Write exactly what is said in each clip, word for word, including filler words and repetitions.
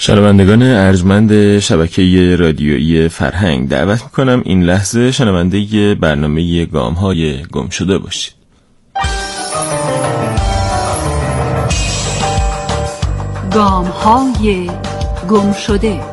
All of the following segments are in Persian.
شنوندگان ارجمند شبکه رادیویی فرهنگ، دعوت میکنم این لحظه شنونده برنامه گام‌های گم شده باشید. گام‌های گم شده.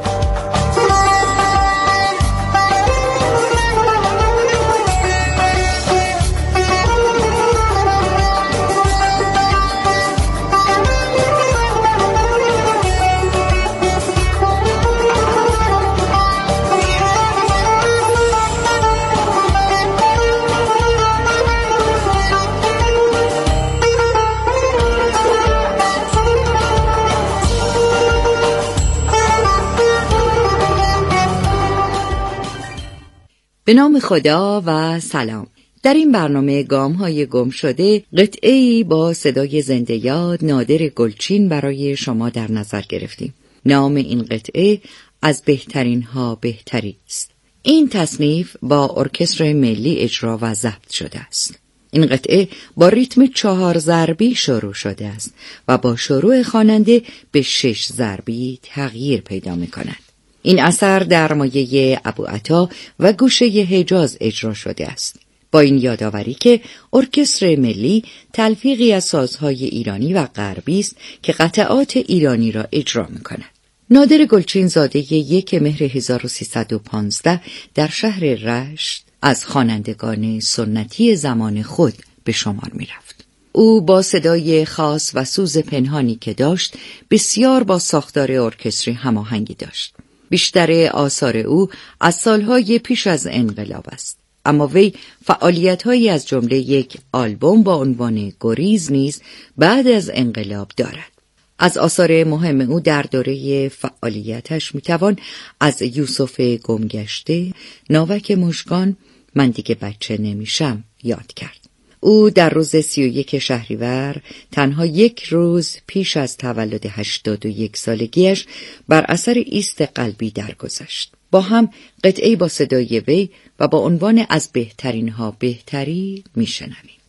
به نام خدا و سلام. در این برنامه گام‌های گم شده قطعه‌ای با صدای زنده یاد نادر گلچین برای شما در نظر گرفتیم. نام این قطعه از بهترین ها بهتری است. این تصنیف با ارکستر ملی اجرا و ضبط شده است. این قطعه با ریتم چهار ضربی شروع شده است و با شروع خواننده به شش ضربی تغییر پیدا می‌کند. این اثر در مایه ابوعطا و گوشه حجاز اجرا شده است، با این یادآوری که ارکستر ملی تلفیقی از سازهای ایرانی و غربی است که قطعات ایرانی را اجرا می‌کند. نادر گلچین زاده یک مهر هزار و سیصد و پانزده در شهر رشت از خوانندگان سنتی زمان خود به شمار می‌رفت. او با صدای خاص و سوز پنهانی که داشت بسیار با ساختار ارکستری هماهنگی داشت. بیشتر آثار او از سالهای پیش از انقلاب است، اما وی فعالیت‌هایی از جمله یک آلبوم با عنوان گریز نیز بعد از انقلاب دارد. از آثار مهم او در دوره فعالیتش میتوان از یوسف گمگشته، ناوک مژگان، من دیگه بچه نمیشم یاد کرد. او در روز سی و یک شهریور تنها یک روز پیش از تولد هشتاد و یک سالگیش بر اثر ایست قلبی درگذشت. با هم قطعه‌ای با صدای وی و با عنوان از بهترین ها بهتری میشنویم.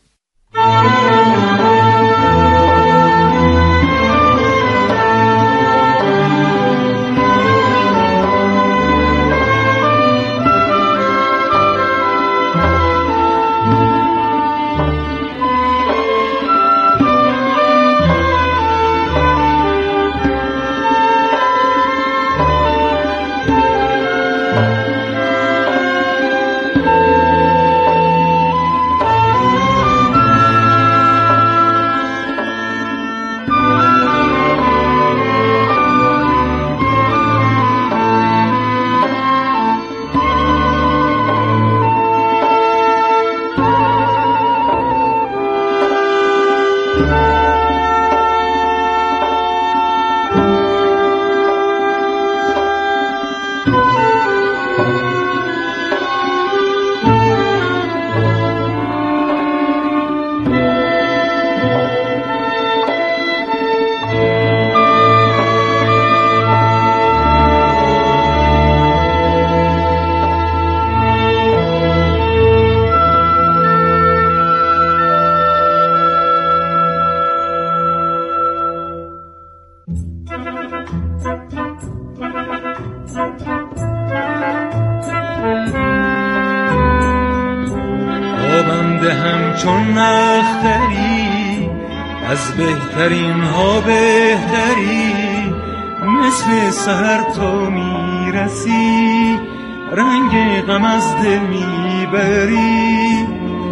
چون اختری از بهترین ها بهتری، مثل سحر تو میرسی، رنگ غم از دل میبری.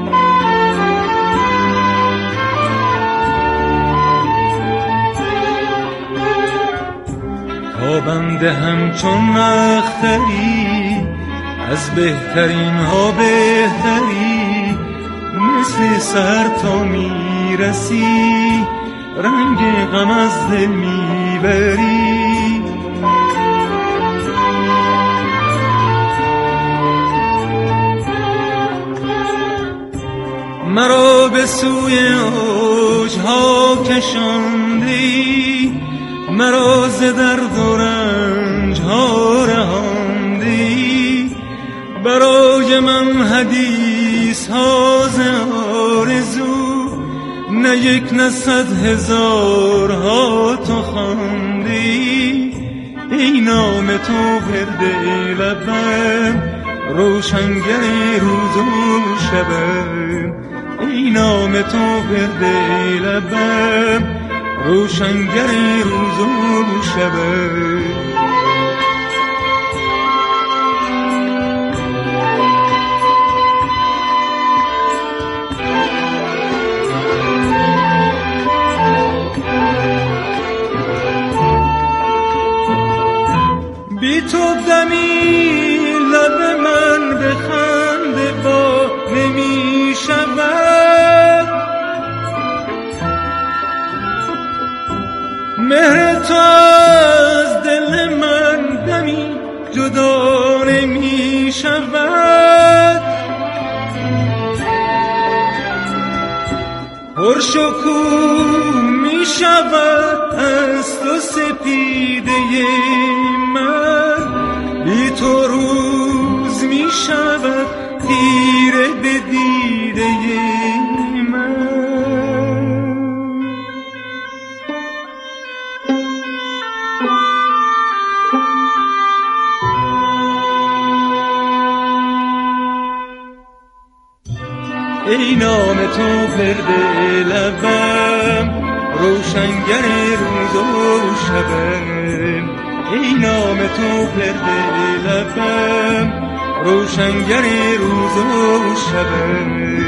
تابم دهم چون اختری از بهترین ها بهتری، مثل سحر تو میرسی، رنگ غم از دل میبری. مرا به سوی اوجها کشاندی، مرا ز درد و رنج ها رهاندی، برای من حدیث ها ز آرزو، نه یک نه صد هزار ها تو خواندی. ای نام تو ورد لبم روشنگر روز و شبم ای نام تو ورد لبم روشنگر روز و شبم بی تو دمی لب من به خنده با نمی شود مهر تو از دل من دمی جدا نمی شود پرشکوه می شود از تو سپیده من بی تو روز می شود تیره به دیده من ای نام تو ورد لبم روشنگر روز و شبم ای نام تو ورد لبم روشنگر روز و شبم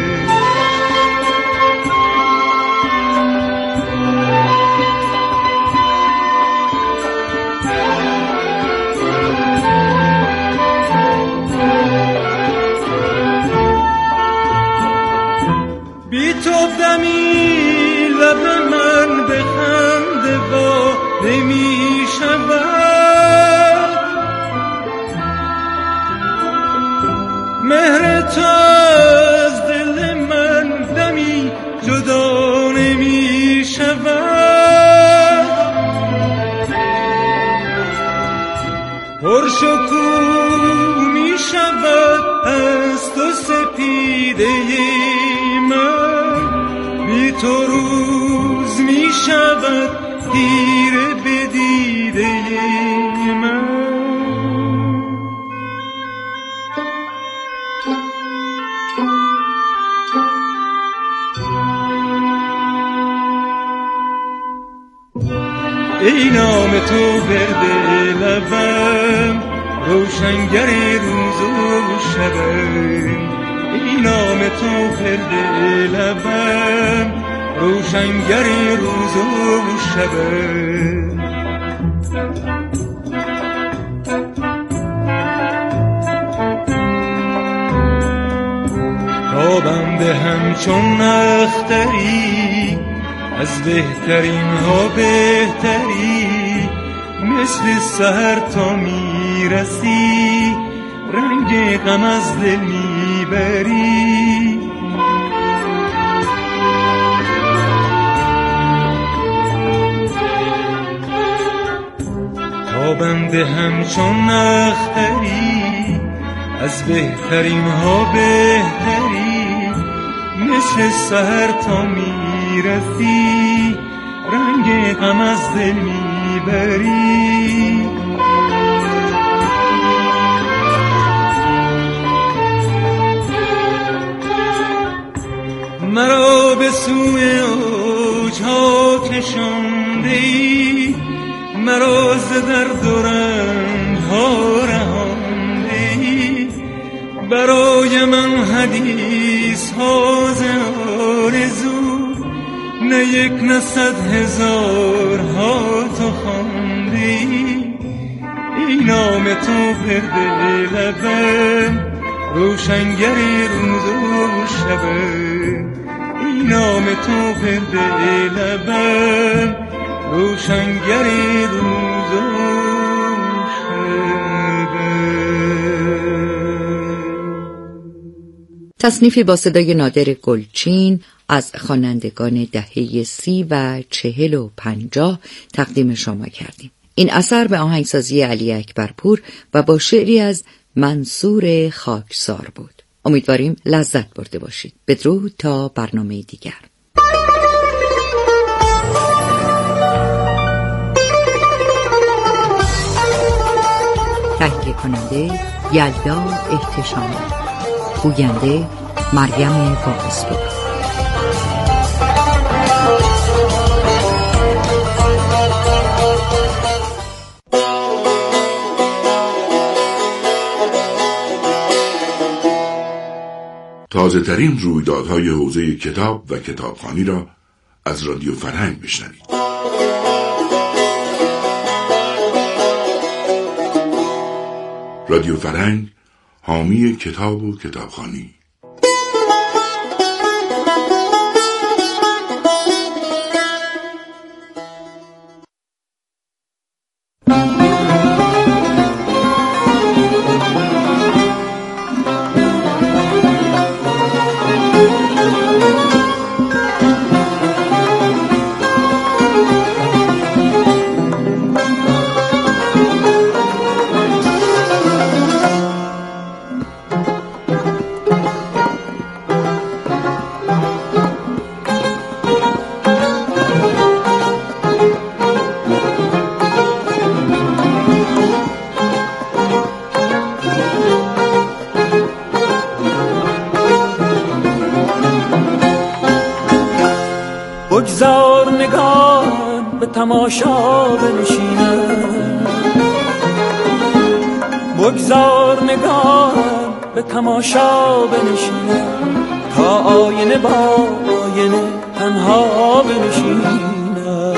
بی تو دمی لب من به خنده وا نمی شود مهر تو از دل من دمی جدا نمی شود پرشکوه می شود از تو سپیده من بی تو روز می شود تیره به دیده من ای نام تو ورد لبم روشنگر روز و شبم ای نام تو ورد لبم روشنگر روز و شبم تابم به همچون اختری از بهترین ها بهتری مثل سحر تا میرسی رنگ غم از دل میبری تابنده همچون اختری از بهترین ها بهتری مثل سحر تا میرسی رنگ غم از دل میبری مرا به سوی اوجها کشاندی مرا ز درد و رنجها رهاندی برای من حدیث ها ز آرزو نه یک نه صد هزار ها تو خواندی ای نام تو ورد لبم روشنگر روز و شبم ای نام تو ورد لبم روشنگر روز و تصنیفی با صدای نادر گلچین از خوانندگان دهه سی و چهل و پنجاه تقدیم شما کردیم. این اثر به آهنگسازی علی اکبرپور و با شعری از منصور خاکسار بود. امیدواریم لذت برده باشید. بدرود تا برنامه دیگر. تهیه کننده یلدا احتشامی، گوینده مریم فاقسپور. تازه ترین رویدادهای حوزه کتاب و کتابخوانی را از رادیو فرهنگ بشنوید. رادیو فرهنگ، حامی کتاب و کتابخوانی. بگذار نگاه به تماشا بنشینم، بگذار نگاه به تماشا بنشینم، تا آینه با آینه تنها بنشینم.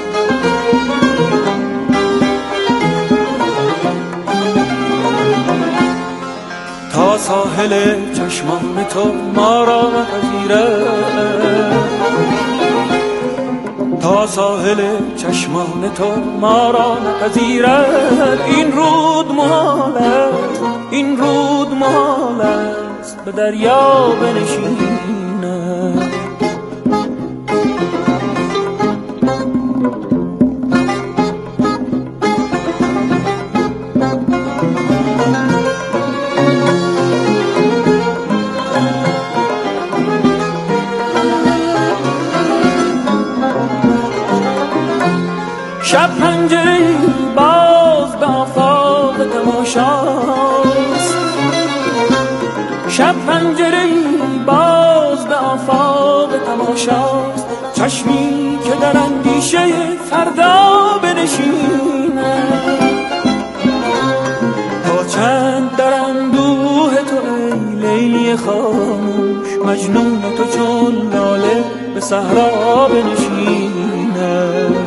تا ساحل چشمان تو ما را نپذیرد، تا ساحل چشمان تو ما را نپذیرد. این رود محال است، این رود محال است، به دریا بنشیند. شب پنجره باز به آفاق تماشاست، شب پنجره باز به آفاق تماشاست. چشمی که در اندیشه فردا بنشیند، تا چند در اندوه تو ای لیلی خاموش، مجنون تو چون لاله به صحرا بنشیند.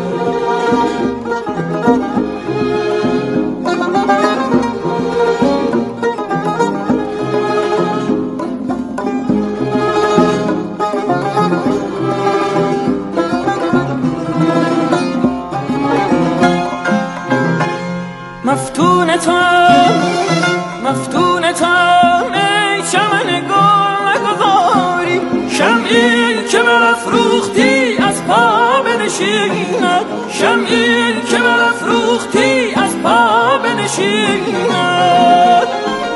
مفتون تو مفتون تو ای چمن گل نگذاری، شمعی که برافروختی از پا بنشیند، شمعی که برافروختی از پا بنشیند.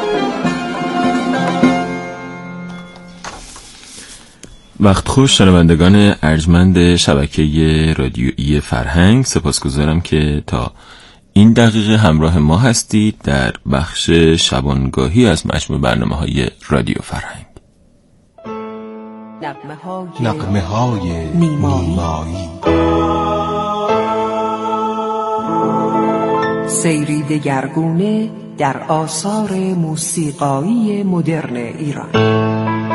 وقت خوش شنوندگان ارجمند شبکه رادیویی فرهنگ، سپاسگزارم که تا این دقیقه همراه ما هستید در بخش شبانگاهی از مجموع برنامه‌های رادیو فرهنگ. نغمه های نیمایی، سیری دگرگونه در آثار موسیقایی مدرن ایران.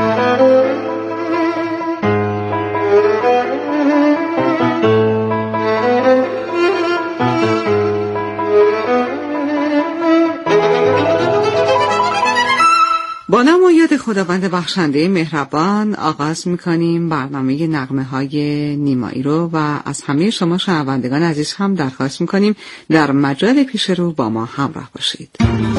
با نام و یاد خداوند بخشنده مهربان آغاز می‌کنیم برنامه نغمه‌های نیمایی رو و از همه شما شنوندگان عزیز هم درخواست می‌کنیم در مجال پیش رو با ما همراه باشید.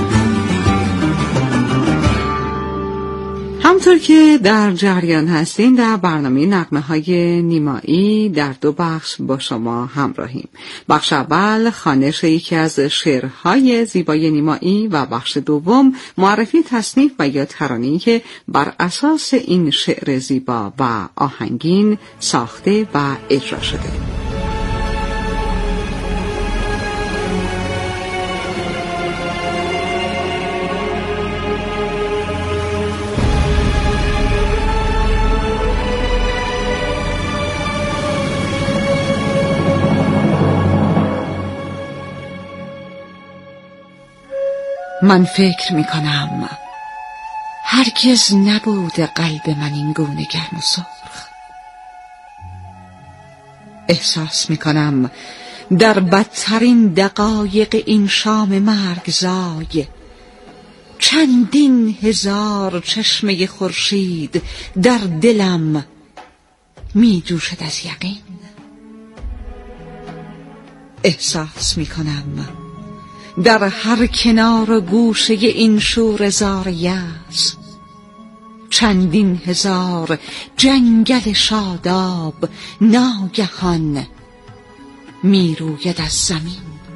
همطور که در جریان هستین در برنامه نغمه‌های نیمایی در دو بخش با شما همراهیم. بخش اول خوانش یکی از شعرهای زیبای نیمایی و بخش دوم معرفی تصنیف و یا ترانه‌ای که بر اساس این شعر زیبا و آهنگین ساخته و اجرا شده. من فکر می کنم هرگز نبود قلب من این گونه گرم و سرخ. احساس می کنم در بدترین دقایق این شام مرگزای چندین هزار چشمه خورشید در دلم می جوشد از یقین. احساس می کنم در هر کنار و گوشه این شوره‌زار یأس چندین هزار جنگل شاداب ناگهان می روید از زمین.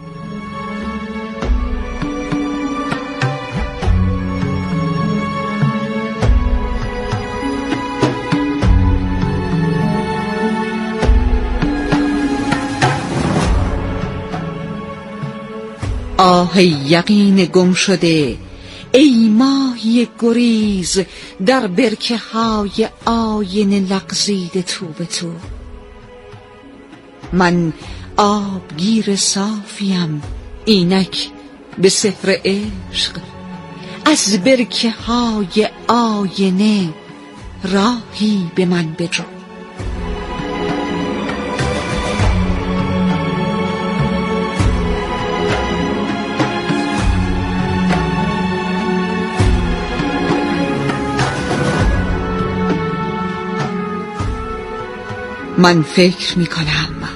آه یقین گم شده، ای ماهی گریز در برکه های آینه لغزیده تو به تو. من آبگیر صافیم اینک به سحر عشق، از برکه های آینه راهی به من بجو. من فکر می کنم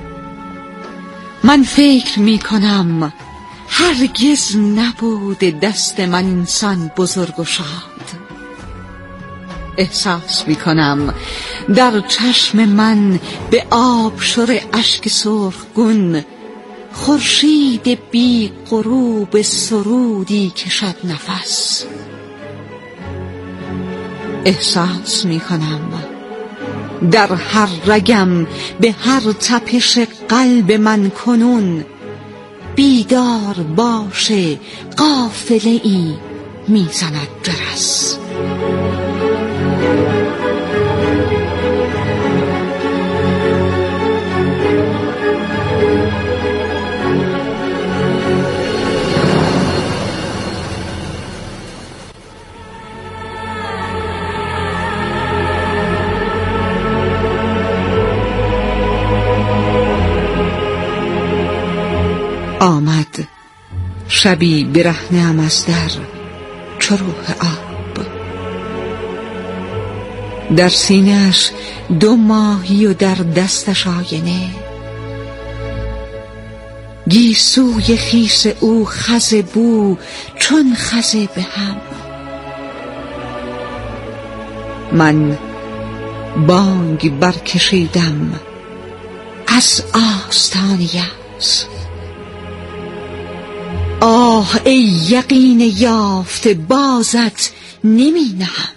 من فکر می کنم هرگز نبود دست من انسان بزرگ و شاد. احساس می کنم در چشم من به آبشور اشک سرخگون خورشید بی غروب سرودی کشد نفس. احساس می کنم در هر رگم به هر تپش قلب من کنون بیدار باشه قافله ای میزند جرس. آمد شبی برهنه‌ام از در چو روح آب، در سینه‌اش دو ماهی و در دستش آینه، گیسوی خیس او خز بو چون خز به هم. من بانگ برکشیدم از آستان یأس. آه ای یقین یافته بازت نمی نهم.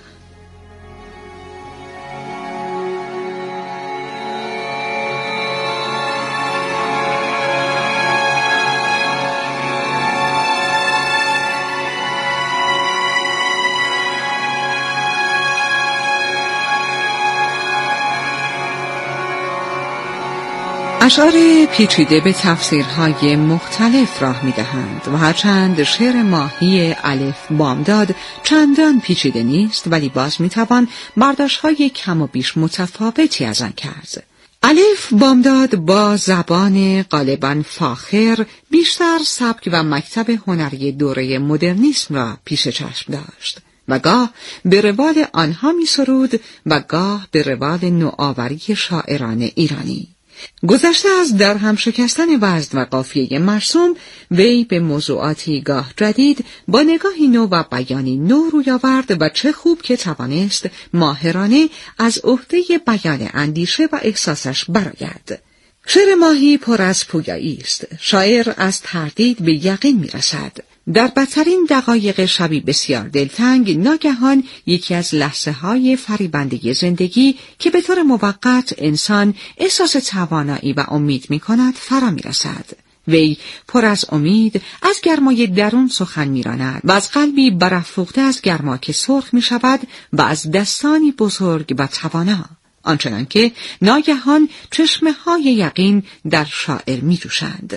اشعار پیچیده به تفسیرهای مختلف راه می‌دهند و هرچند شعر ماهی الف بامداد چندان پیچیده نیست، ولی باز می‌توان برداشت‌های کم و بیش متفاوتی از آن کرد. الف بامداد با زبان غالباً فاخر بیشتر سبک و مکتب هنری دوره مدرنیسم را پیش چشم داشت و گاه به روال آنها می‌سرود و گاه به روال نوآوری شاعران ایرانی. گذشته از در هم شکستن وزن و قافیه مرسوم، وی به موضوعاتی گاه جدید با نگاهی نو و بیانی نو روی آورد و چه خوب که توانست ماهرانه از عهده بیان اندیشه و احساسش برآید. شعر ماهی پر از پویایی است. شاعر از تردید به یقین می‌رسد. در بدترین دقایق شبی بسیار دلتنگ ناگهان یکی از لحظه‌های فریبنده زندگی که به طور موقت انسان احساس توانایی و امید می‌کند فرا می‌رسد. وی پر از امید از گرمای درون سخن می‌راند و از قلبی برافروخته از گرما که سرخ می‌شود و از دستانی بزرگ و توانا، آنچنان که ناگهان چشمه‌های یقین در شاعر می‌جوشند.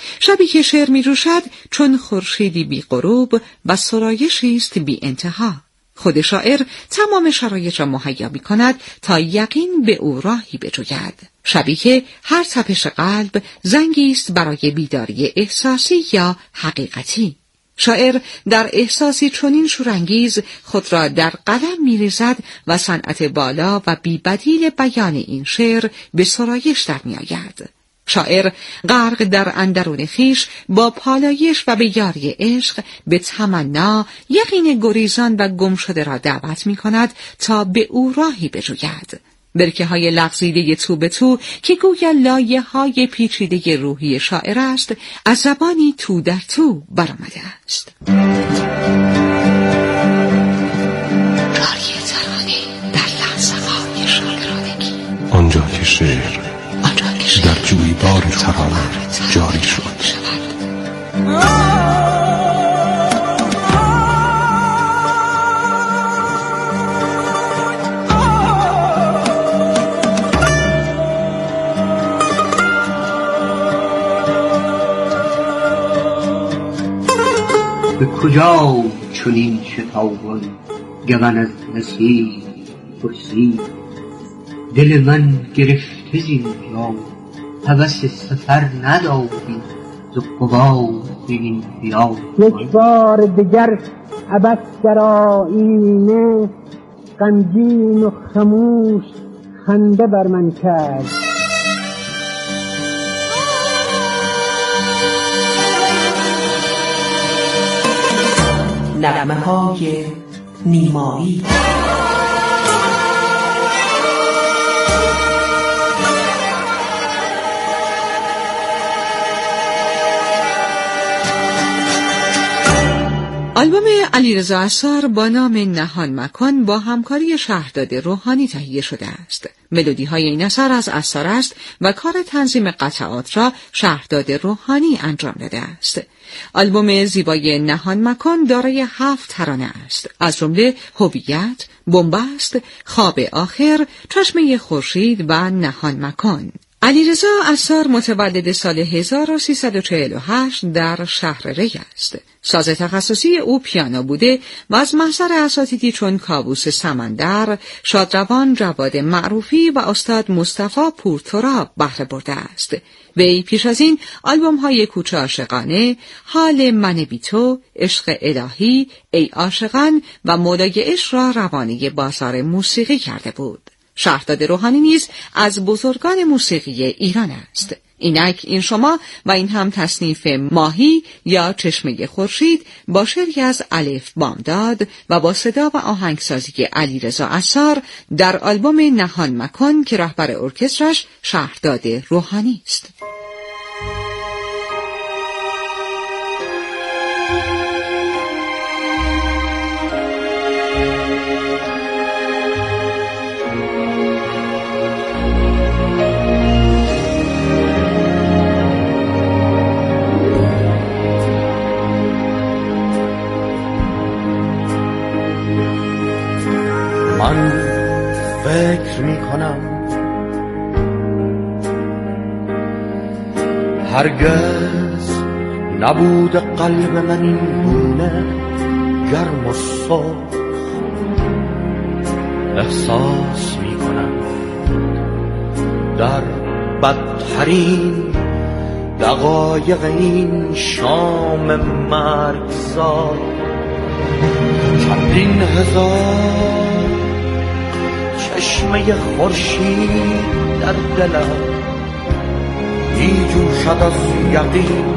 شبی که شعر می جوشد چون خورشیدی بی غروب و سرایشی است بی انتها. خود شاعر تمام شرایط را مهیا می کند تا یقین به او راهی بجوید. شبی که هر تپش قلب زنگی است برای بیداری احساسی یا حقیقتی. شاعر در احساسی چنین شورانگیز خود را در قلم می‌ریزد و صنعت بالا و بی‌بدیل بیان این شعر به سرایش در می‌آید. شاعر غرق در اندرون خیش با پالایش و به یاری عشق به تمنا یقین گریزان و گم شده را دعوت می‌کند تا به او راهی بجوید. برکه های لغزیده تو به تو که گویا لایه های پیچیده روحی شاعر است از زبانی تو در تو برآمده است. جاری ترانه در لحظه های شاعرانگی، آنجا که شعر در جویبار ترانه جاری شد. به کجا چنین شتابان گون از مسیح پرسید؟ دل من گرفته زین جا هوس سفر نداری ز قباد این بیاد. یک بار دگر عبث در آیینه غمگین و خموش خنده بر من کرد. نغمه‌های نیمایی. آلبوم علیرضا عصار با نام نهان مکان با همکاری شهرداد روحانی تهیه شده است. ملودی های این اثر از عصار است و کار تنظیم قطعات را شهرداد روحانی انجام داده است. آلبوم زیبای نهان مکان دارای هفت ترانه است، از جمله هویت، بنبست، خواب آخر، چشمه خورشید و نهان مکان. علیرضا عصار متولد سال هزار و سیصد و چهل و هشت در شهر ری است. ساز تخصصی او پیانو بوده و از محضر اساتیدی چون کاووس سمندر، شادروان جواد معروفی و استاد مصطفی پورتراب بهره برده است. وی پیش از این آلبوم های کوچه عاشقانه، حال من بی تو، عشق الهی، ای عاشقان و مولای عشق را روانه بازار موسیقی کرده بود. شهرداد روحانی نیز از بزرگان موسیقی ایران است. اینک این شما و این هم تصنیف ماهی یا چشمه خورشید با شعری از الف بامداد و با صدا و آهنگسازی علیرضا عصار در آلبوم نهان مکان که رهبر ارکسترش شهرداد روحانی است. من فکر می کنم هرگز نبود قلب من این گونه گرم و سرخ. احساس می کنم در بدترین دقایق این شام مرگزار چندین هزار چشمه خورشید در دلم می جوشد از یقین.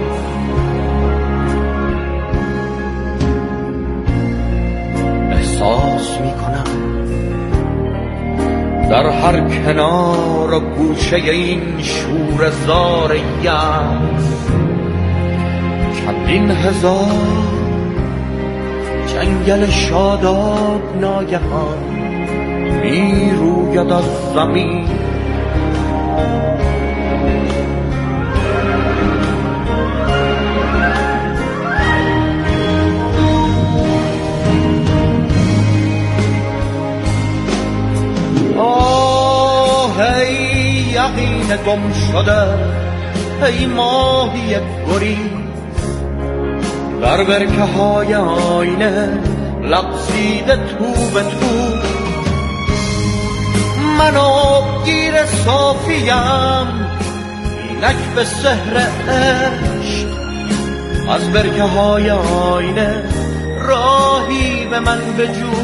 احساس می کنم در هر کنار و گوشه این شور زار یأس چندین هزار جنگل شاداب ناگهان می روید از زمین. آه ای یقین گم شده ای ماهی گریز در برکه های آینه لغزیده تو به تو. من آبگیر صافیم اینک به سحر عشق از برکه های آینه راهی به من بجو.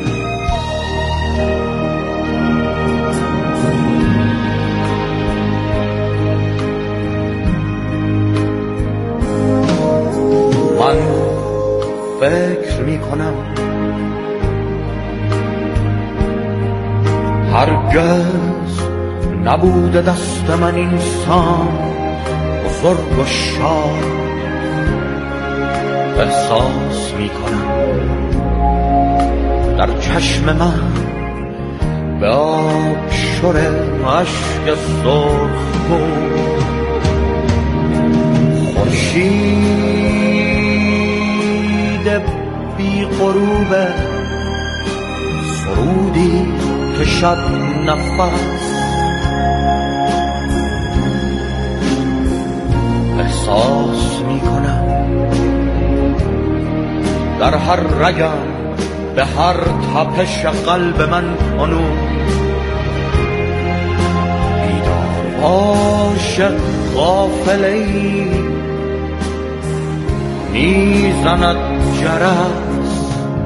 من فکر می کنم هرگز نبوده دست من اینسان بزرگ و شاد. احساس می کنم در چشم من به آب شور اشک سرخ بود. خورشید بی غروب سرودی که شب نفس. احساس می کنم در هر رگم به هر تپش قلب من کنون بیدار عاشق غافله‌ای میزند جرس.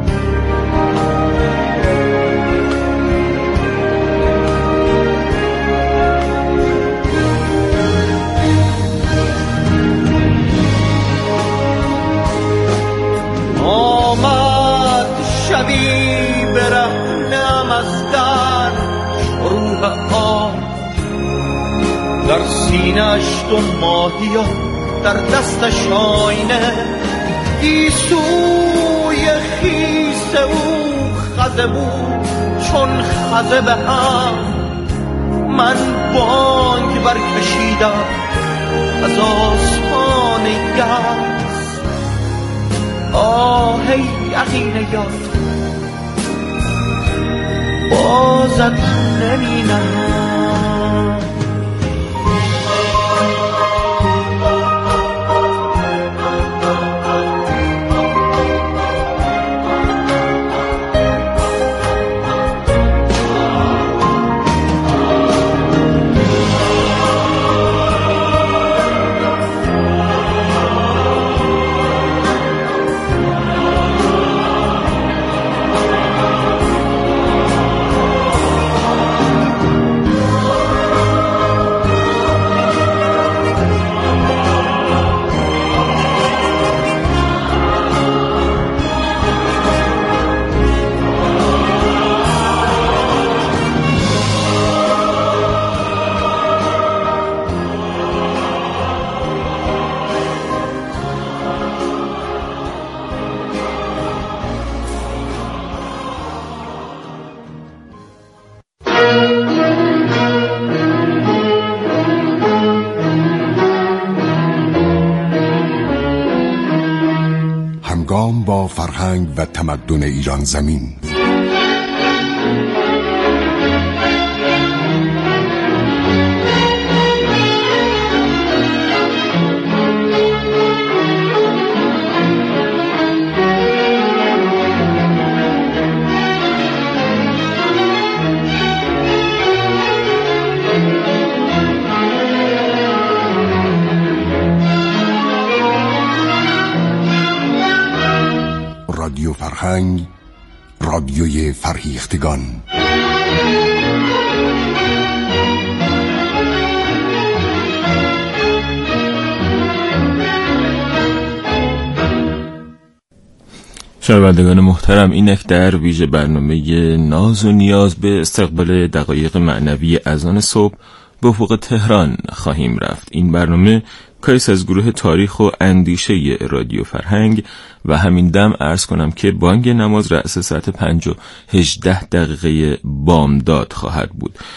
آمد شبی برهنم از در شروع آب در سینه‌اش دو ماهی و در دستش آینه. گیسوی خیس او خزه بود چون خزه به هم. من بانگ برکشیدم از آسمان یأس. آه ای یقین یار بازت نمینم. همگام با فرهنگ و تمدن ایران زمین. رادیو فرهنگ، رادیوی فرهیختگان. شنوندگان محترم، اینک در ویژه برنامه ناز و نیاز به استقبال دقایق معنوی اذان صبح به افق تهران خواهیم رفت. این برنامه کاریست از گروه تاریخ و اندیشه رادیو فرهنگ و همین دم عرض کنم که بانگ نماز رأس ساعت پنج و هجده دقیقه بامداد خواهد بود.